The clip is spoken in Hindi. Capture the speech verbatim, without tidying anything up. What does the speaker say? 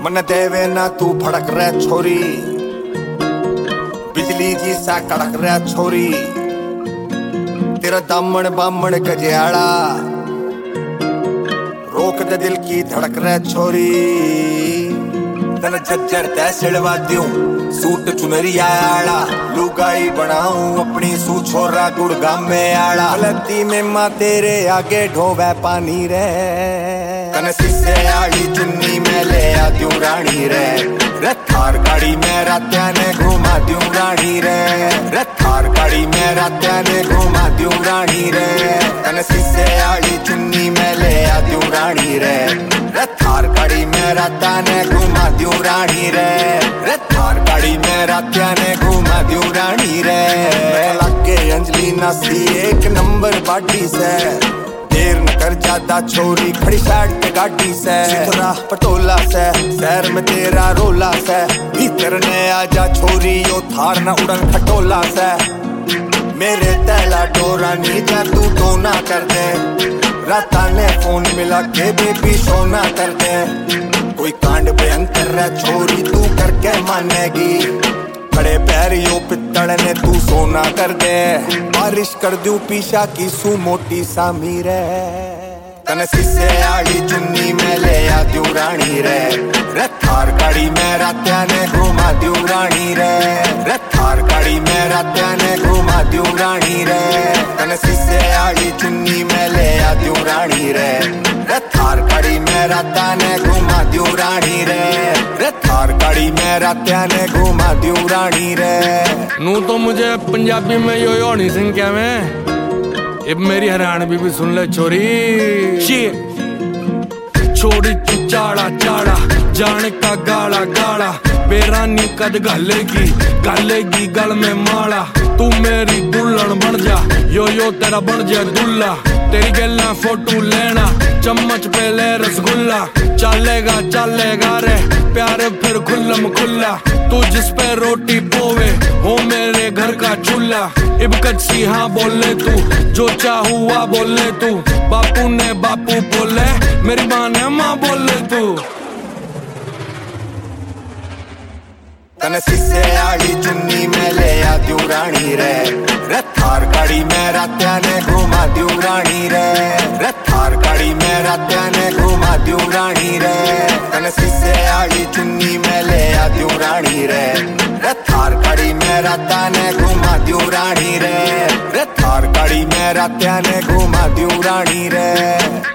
मन देवे ना तू भड़क रहा छोरी, बिजली जी सा कड़क रहा छोरी। तेरा दामन बामन गजियाड़ा रोक दे दिल की धड़क रहा छोरी। तन झज्जर तै सिड़वा दूं सूट चुनरी आड़ा, लुगाई बनाऊं अपनी सू छोरा गुड़गाम में आड़ा। गलती में माँ तेरे आगे ढोवे पानी रे, तन शीशे आड़ी चुन्नी में ले आ दूं रानी रे। रथार गाड़ी में रात्या ने घुमा दूं रानी रे, रथार गाड़ी में रात्या ने घुमा दूं रानी रे। तन शीशे आड़ी चुन्नी में ले आ दूं रानी रे, रथार गाड़ी में रात्या ने घुमा दूं रानी रे, रथार गाड़ी में रात्या ने घुमा दूं रानी रे। लगे अंजलि नासी एक नंबर बाटी से, देर न कर ज्यादा छोरी खड़ी साइड पे गाड़ी से। चित्रा पटोला से शहर में तेरा रोला से, भीतर ने आजा छोरी यो थार न उड़न खटोला से। मेरे तैला डोरा नीचा तू तो ना कर दे, राता ने फोन मिला के बेबी सोना कर दे। कोई कांड भयंकर है छोरी तू करके मानेगी, खड़े पैरियों पित्तड़ ने तू सोना कर दे। बारिश कर दूं पीछा की सू मोटी सा मीरे, तन शीशे आड़ी चुन्नी में ले आ दूं रानी रे। रथार गाड़ी में रात्या ने घुमा दूं रानी रे, रथार गाड़ी में रात्या ने घुमा दूं रानी रे। तन शीशे आड़ी चुन्नी में ले आ दूं रानी रे, रथार गाड़ी में रात्या ने घुमा दूं रानी रे, रथार गाड़ी में रात्या ने घुमा दूं रानी रे। नू तो मुझे पंजाबी में यो यो नहीं सिंह क्या मैं, अब मेरी हरियाणवी भी सुन ले छोरी। छोड़ी तू चाड़ा चाड़ा जाने का गाड़ा गाड़ा, बेरानी कद गालेगी गालेगी गल में माड़ा। तू मेरी दुल्हन बन जा यो यो तेरा बन जा दुल्ला, तेरी गल्ला फोटो लेना चम्मच पे ले रसगुल्ला। चलेगा चलेगा रे प्यारे फिर खुल्लम खुल्ला, तू जिस पे रोटी पोवे हो मेरे घर का चूल्हा। इब कच्ची हाँ बोले तू जो चाहुआ बोले तू, बापू ने बापू बोले मेरी माँ ने माँ बोले तू। तन शीशे आड़ी चुन्नी में ले आ दूं रानी रे, रथार गाड़ी में रात्या ने घुमा दूं रानी रे, रथार गाड़ी में रात्या ने घुमा दूं रानी रे। तन शीशे आड़ी चुन्नी में ले आ दूं रानी रे, रथार गाड़ी में रात्या ने घुमा दूं रानी रे, रथार गाड़ी में रात्या ने घुमा दूं रानी रे।